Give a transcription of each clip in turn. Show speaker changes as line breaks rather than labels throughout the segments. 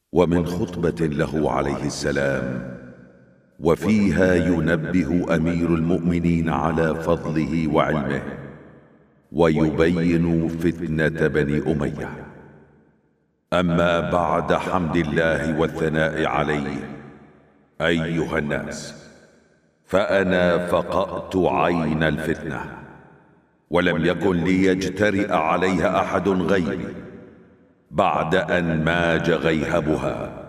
ومن خطبة له عليه السلام وفيها ينبه أمير المؤمنين على فضله وعلمه ويبين فتنة بني أمية. أما بعد، حمد الله والثناء عليه، أيها الناس، فأنا فقأت عين الفتنة، ولم يكن ليجترئ عليها أحد غيري بعد أن ماج غيهبها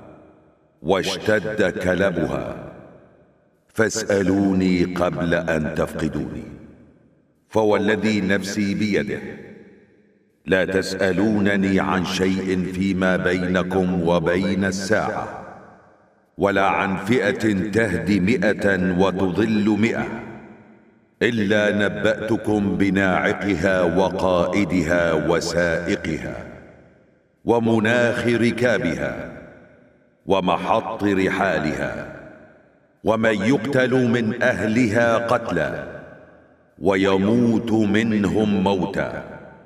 واشتد كلبها، فاسألوني قبل أن تفقدوني. فوالذي نفسي بيده لا تسألونني عن شيء فيما بينكم وبين الساعة، ولا عن فئة تهدي 100 وتضل 100، إلا نبأتكم بناعقها وقائدها وسائقها ومناخ ركابها ومحط رحالها، ومن يقتل من أهلها قتلا ويموت منهم موتا،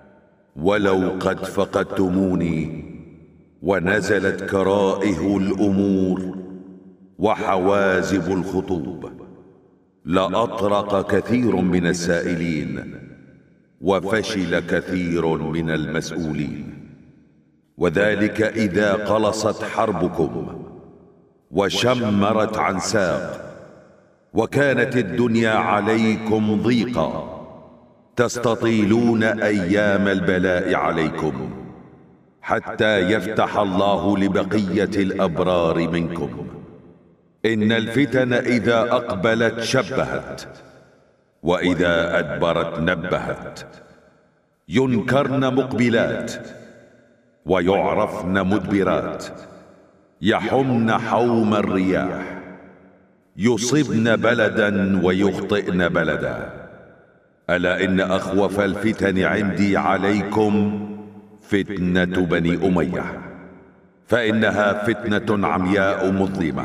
ولو قد فقدتموني ونزلت كرائه الأمور وحوازب الخطوب، لأطرق كثير من السائلين وفشل كثير من المسؤولين. وذلك إذا قلصت حربكم وشمرت عن ساق، وكانت الدنيا عليكم ضيقا، تستطيلون أيام البلاء عليكم حتى يفتح الله لبقية الأبرار منكم. إن الفتن إذا أقبلت شبهت، وإذا أدبرت نبهت، ينكرن مقبلات ويعرفن مدبرات، يحمن حوم الرياح، يصبن بلدا ويخطئن بلدا. ألا إن أخوف الفتن عندي عليكم فتنة بني أمية، فإنها فتنة عمياء مظلمة،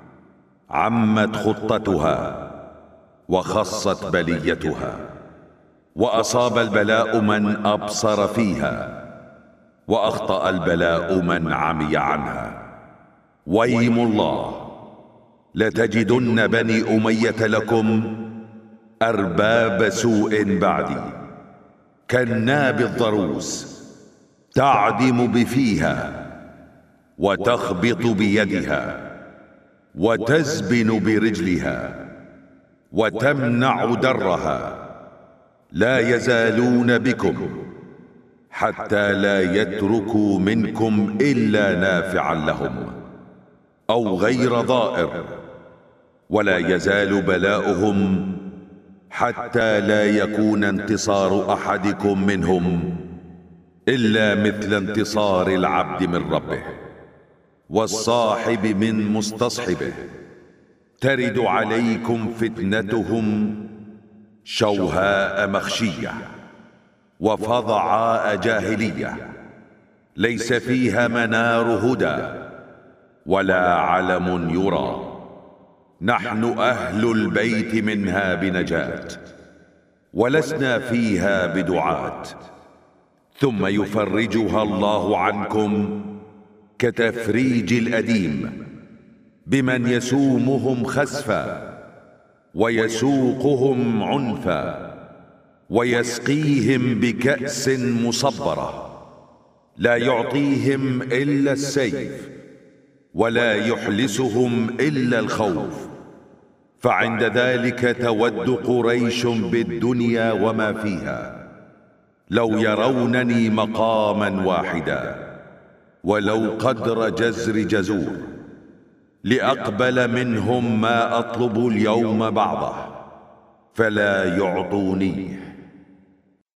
عمت خطتها وخصت بليتها، وأصاب البلاء من أبصر فيها، وأخطأ البلاء من عمي عنها. ويم الله، لتجدن بني أمية لكم أرباب سوء بعدي، كالناب الضروس، تعدم بفيها وتخبط بيدها وتزبن برجلها وتمنع درها، لا يزالون بكم حتى لا يتركوا منكم إلا نافعا لهم أو غير ضائر، ولا يزال بلاؤهم حتى لا يكون انتصار أحدكم منهم إلا مثل انتصار العبد من ربه والصاحب من مستصحبه. ترد عليكم فتنتهم شوهاء مخشية وفظعاء جاهلية، ليس فيها منار هدى ولا علم يرى. نحن أهل البيت منها بنجاة، ولسنا فيها بدعاة، ثم يفرجها الله عنكم كتفريج الأديم بمن يسومهم خسفا ويسوقهم عنفا ويسقيهم بكأس مصبرة، لا يعطيهم إلا السيف ولا يحلسهم إلا الخوف. فعند ذلك تود قريش بالدنيا وما فيها، لو يرونني مقاما واحدا ولو قدر جزر جزور، لأقبل منهم ما أطلب اليوم بعضه فلا يعطونيه.